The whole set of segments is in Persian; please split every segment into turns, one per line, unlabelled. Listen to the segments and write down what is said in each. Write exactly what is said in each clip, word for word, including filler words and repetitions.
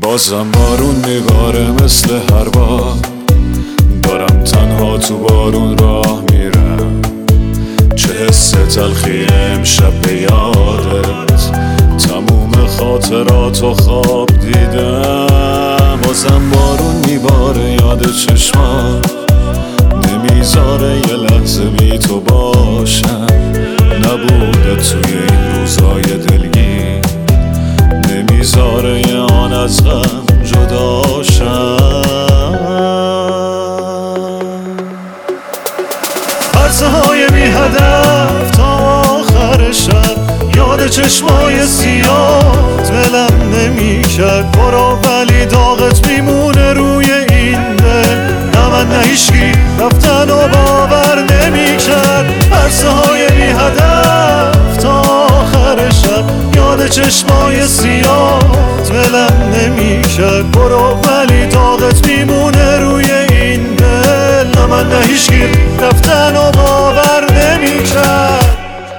بازم بارون میباره مثل هر بار، دارم تنها تو بارون راه میرم. چه حس تلخی امشب به یادت، تموم خاطرات و خواب دیدم. بازم بارون میباره یاد چشمات، نمیذاره یه لحظه بی تو باشم. نبوده توی این روزای دلگیر، نمیذاره یه آن از غم جداشم. پرسه های بی هدف تا آخر شب، یاد چشمای سیاه دلم نمی کرد. برو ولی داغت میمونه روی این دل، نه من نه هیچکی رفتن و باور نمی کرد. پرسه های بی هدف تا آخر شب، یاد چشمای سیاه دلم نمی کرد. برو ولی داغت میمونه روی این دل، نه من نه هیچکی رفتن و باور نمی کرد.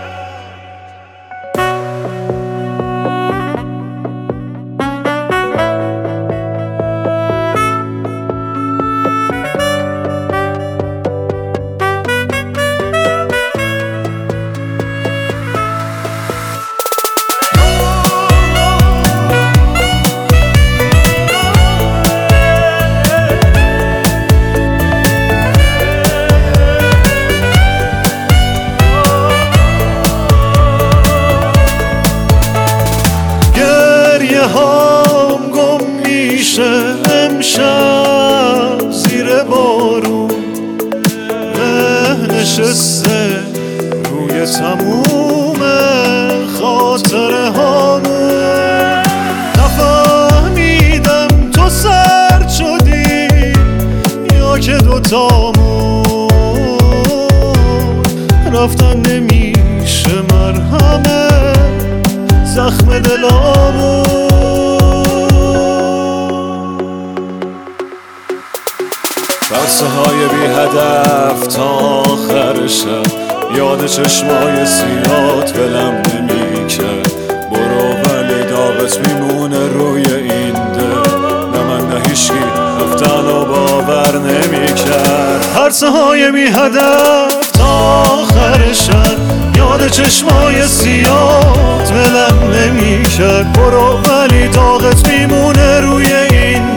هام گم میشه امشب زیر بارون، ره نشسته روی تموم خاطره هامون. نفهمیدم تو سرد شدی یا که دوتامون رفتن نمیشه مرهمه زخم دلامون. پرسه های بی هدف تا آخر شب، یاد چشمای سیات ولم نمی کرد. برو ولی داغت میمونه روی این دل، نه من نه هیچکی رفتن و باور نمی کرد. پرسه های بی هدف تا آخر شب، یاد چشمای سیات ولم نمی کرد. برو ولی داغت میمونه روی این